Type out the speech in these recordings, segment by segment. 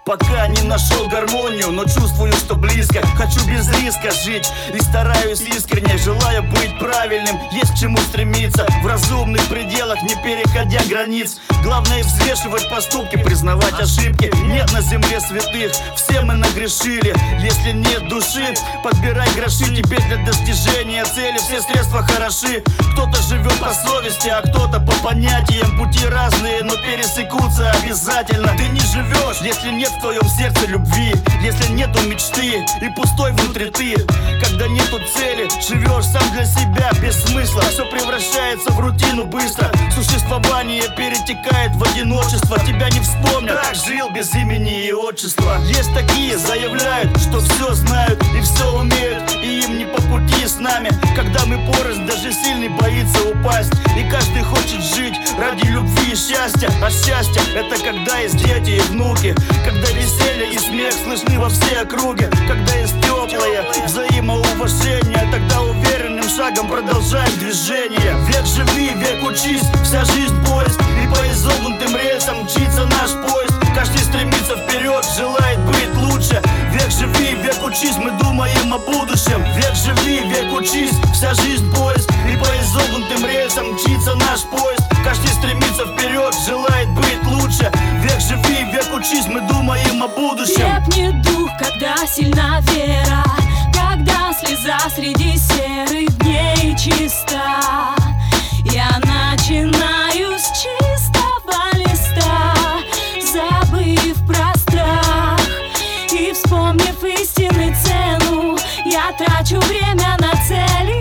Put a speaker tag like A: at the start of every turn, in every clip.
A: пока не нашел гармонию, но чувствую, что близко. Хочу без риска жить и стараюсь искренне, желая быть правильным, есть к чему стремиться, в разумных пределах, не переходя границ. Главное взвешивать поступки, признавать ошибки. Нет на земле святых, все мы нагрешили. Если нет души, подбирай гроши. Теперь для достижения цели все средства хороши. Кто-то живет по совести, а кто-то по понятиям. Пути разные, но пересекутся обязательно. Ты не живешь, если нет в твоем сердце любви, если нету мечты и пустой внутри ты. Когда нету цели, живешь сам для себя без смысла. Все превращается в рутину быстро. Существование перетекает в одиночество. Тебя не вспомнят, так жил без имени и отчества. Есть такие, заявляют, что все знают и все умеют, и им не по пути с нами. Когда мы порознь, даже сильный боится упасть. И каждый хочет жить ради любви и счастья. А счастье — это когда есть дети и внуки, когда веселье и смех слышны во всей округе, когда есть теплое взаимоуважение. Тогда уверенным шагом продолжаем движение. Век живи, век учись, вся жизнь поиск, и по изогнутым рельсам мчится наш поезд. Каждый стремится вперед, желает быть лучше. Век живи, век учись, мы думаем о будущем. Век живи, век учись, вся жизнь поиск, и по изогнутым рельсам мчится наш поезд. Каждый стремится вперед, желает быть лучше. Век живи, век учись, мы думаем о будущем.
B: Крепнет дух, когда сильна вера, когда слеза среди серых дней чиста. Я начинаю с чистого листа, забыв про страх и вспомнив истинную цену, я трачу время на цели.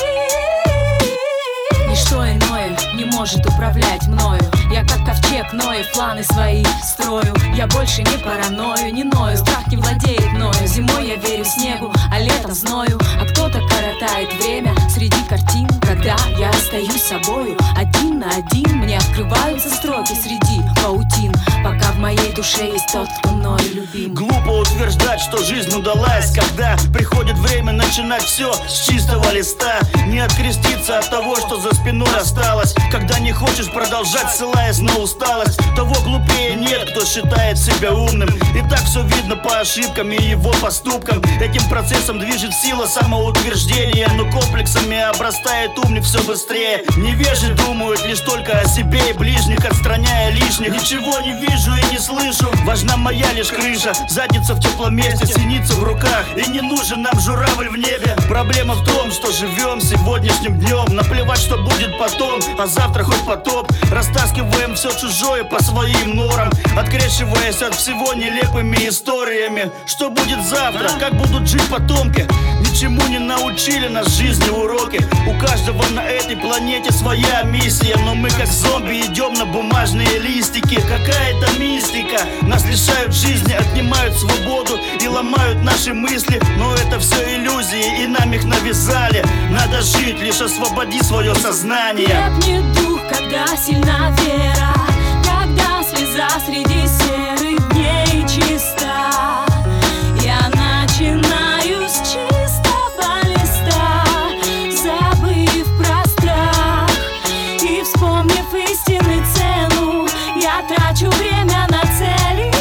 B: Ничто иное не может управлять мною. Я как ковчег Ноев, планы свои строю. Я больше не параною, не ною, страх не владеет мною. Зимой я верю снегу, а летом зною. А кто-то коротает время среди картин, когда я остаюсь собою. Один на один мне открываются строки среди паутин, пока в моей душе есть тот, кто мною любим.
A: Глупо утверждать, что жизнь удалась, когда приходит время начинать все с чистого листа. Не откреститься от того, что за спиной осталось. Когда не хочешь продолжать, ссылаясь на усталость, того глупее нет, кто считает себя умным. И так все видно по ошибкам и его поступкам. Этим процессом движет сила самоутверждения, но комплексами обрастает умник все быстрее. Невежи думают лишь только о себе и ближних, отстраняя лишних. Ничего не вижу и не слышу, важна моя лишь крыша. Задница в теплом месте, синица в руках, и не нужен нам журавль в небе. Проблема в том, что живем сегодняшним днем. Наплевать, что будет потом, а завтра хоть потоп. Растаскиваем все чужое по своим норам, открещиваясь от всего нелепыми историями. Что будет завтра, как будут жить потомки? Ничему не научили нас жизни уроки. У каждого на этой планете своя миссия, но мы как зомби идем на бумажные листики. Какая-то мистика, нас лишают жизни, отнимают свободу и ломают наши мысли. Но это все иллюзии, и нам их навязали. Надо жить, лишь освободи свое сознание.
B: Крепнет дух, когда сильна вера, когда слеза среди серых дней чиста. Я начинаю с чистого листа, забыв про страх и вспомнив истинную цену, я трачу время на цели.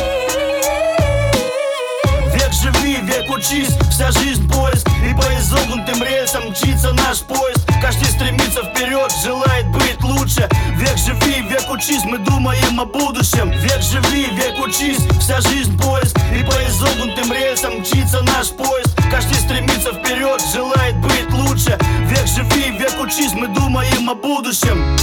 A: Век живи, век учись, вся жизнь поиск, и по изогнутым рельсам мчится наш поезд. Каждый стремится вперед, желает быть лучше. Век живи, век учись, мы думаем о будущем. Век живи, век учись, вся жизнь поиск, и по изогнутым рельсам мчится наш поезд. Каждый стремится вперед, желает быть лучше. Век живи, век учись, мы думаем о будущем.